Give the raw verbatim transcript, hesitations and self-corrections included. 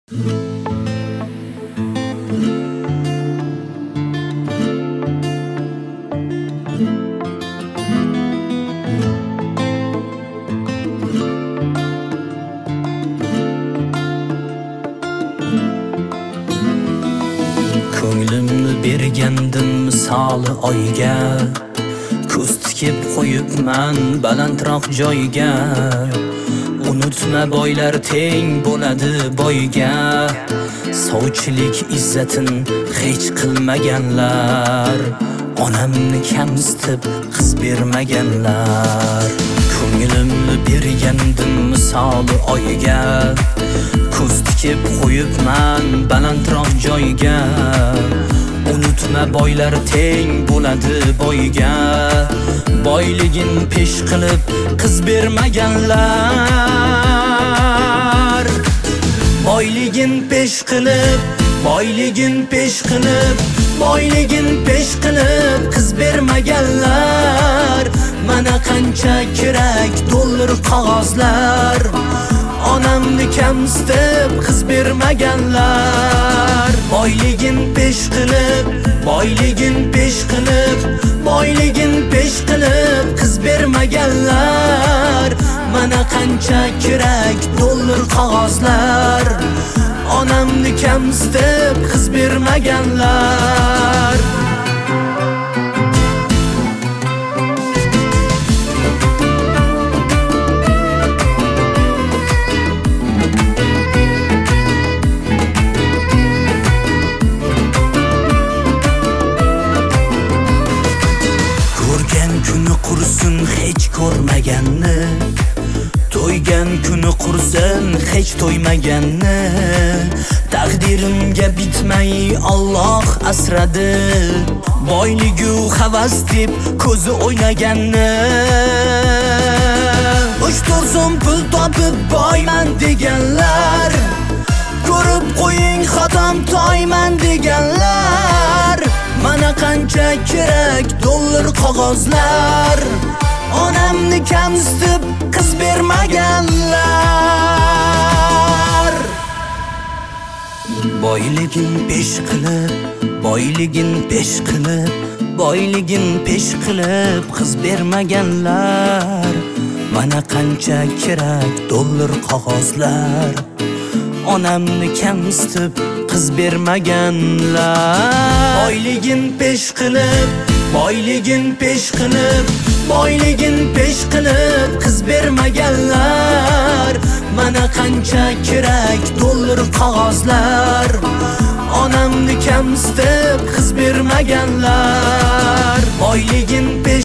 Ko'nglimni bergandim misoli oyga, ko'z tikib qo'yibman balandroq joyga. Unutma boylar teng bo'ladi boyga, sovchilik izzatin hech qilmaganlar, onamni kamsitib qiz bermaganlar. Ko'nglimni bergandim misoli oyga, ko'z tikib qo'yibman balandroq joyga. Unutma boylar teng bo'ladi boyga, boyligin pesh qilib qiz bermaganlar. Boyligin pesh qilib, boyligin pesh qilib, boyligin pesh qilib qiz bermaganlar. Mana qancha kerak dollar qog'ozlar, onamni kamsitib qiz bermaganlar. Boyligin pesh qilib, boyligin pesh qilib, boyligin pesh qilib qiz bermaganlar. Mana qancha kerak dollar qog'ozlar, onamni kamsitib qiz bermaganlar. Kuni qursin hech ko'rmaganni, to'ygan kuni qursin hech to'ymaganni. Taqdirimga bitmay Alloh asradi, boyligu havas deb ko'zi o'ynaganni. uch to'rt so'm pul topib boyman deganlar, ko'rib qo'ying xotam toyman deganlar. Mana qancha kerak dollar qog'ozlar, onamni kamsitib qiz bermaganlar. Boyligin pesh qilib, boyligin pesh qilib, boyligin pesh qilib qiz bermaganlar. Mana qancha kerak dollar qog'ozlar, onamni kamsitib qiz bermaganlar. Boyligin pesh qilib, boyligin pesh qilib, boyligin pesh qilib qiz bermaganlar. Mana qancha kerak dollar qog'ozlar, onamni kamsitib qiz bermaganlar. Boyligin pesh